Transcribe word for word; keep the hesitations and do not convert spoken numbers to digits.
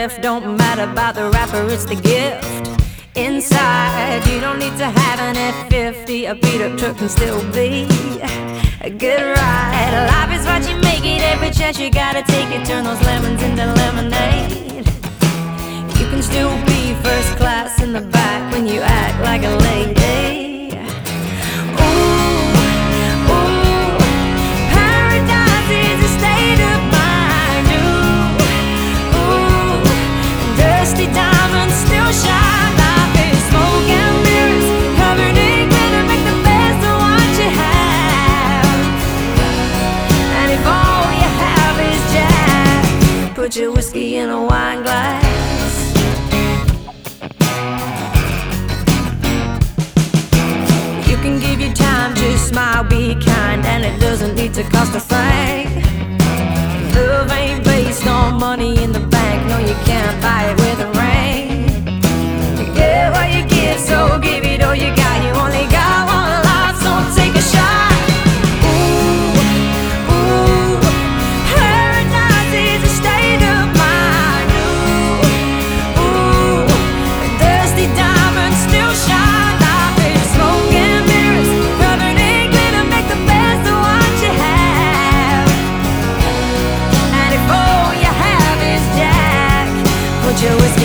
riff. Don't matter about the rapper, it's the gift inside. You don't need to have an F fifty. A beat up truck can still be a good ride. Life is what you make it. Every chance you gotta take it. Turn those lemons into lemonade. You can still be first class in the back when you act like a lady. Put your whiskey in a wine glass. You can give your time, just smile, be kind, and it doesn't need to cost a franc. Love ain't based on money in the bank. No, you can't buy it with a ring. You get what you give, so give it all you got. You only got one life, so take a shot. Put your whiskey